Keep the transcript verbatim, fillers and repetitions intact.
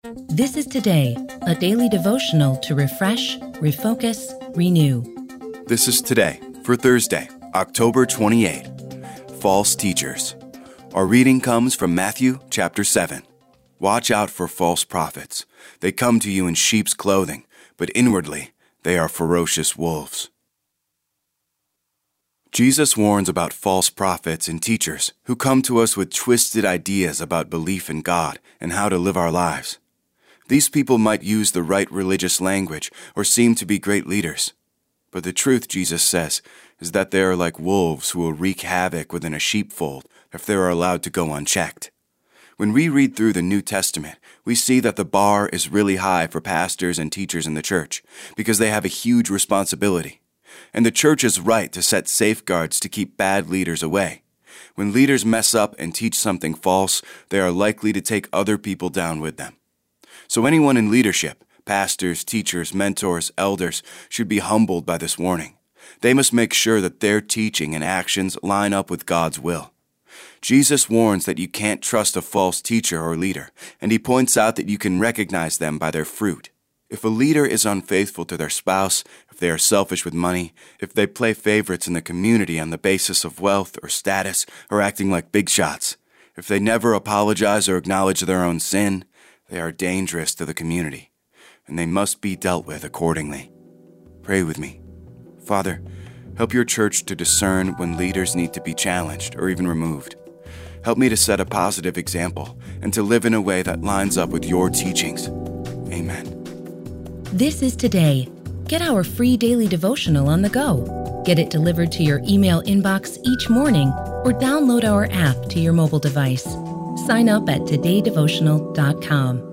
This is Today, a daily devotional to refresh, refocus, renew. This is Today for Thursday, October twenty-eighth. False teachers. Our reading comes from Matthew chapter seven. Watch out for false prophets. They come to you in sheep's clothing, but inwardly they are ferocious wolves. Jesus warns about false prophets and teachers who come to us with twisted ideas about belief in God and how to live our lives. These people might use the right religious language or seem to be great leaders. But the truth, Jesus says, is that they are like wolves who will wreak havoc within a sheepfold if they are allowed to go unchecked. When we read through the New Testament, we see that the bar is really high for pastors and teachers in the church because they have a huge responsibility. And the church is right to set safeguards to keep bad leaders away. When leaders mess up and teach something false, they are likely to take other people down with them. So anyone in leadership, pastors, teachers, mentors, elders, should be humbled by this warning. They must make sure that their teaching and actions line up with God's will. Jesus warns that you can't trust a false teacher or leader, and he points out that you can recognize them by their fruit. If a leader is unfaithful to their spouse, if they are selfish with money, if they play favorites in the community on the basis of wealth or status, or acting like big shots, if they never apologize or acknowledge their own sin, they are dangerous to the community, and they must be dealt with accordingly. Pray with me. Father, help your church to discern when leaders need to be challenged or even removed. Help me to set a positive example and to live in a way that lines up with your teachings. Amen. This is Today. Get our free daily devotional on the go. Get it delivered to your email inbox each morning or download our app to your mobile device. Sign up at today devotional dot com.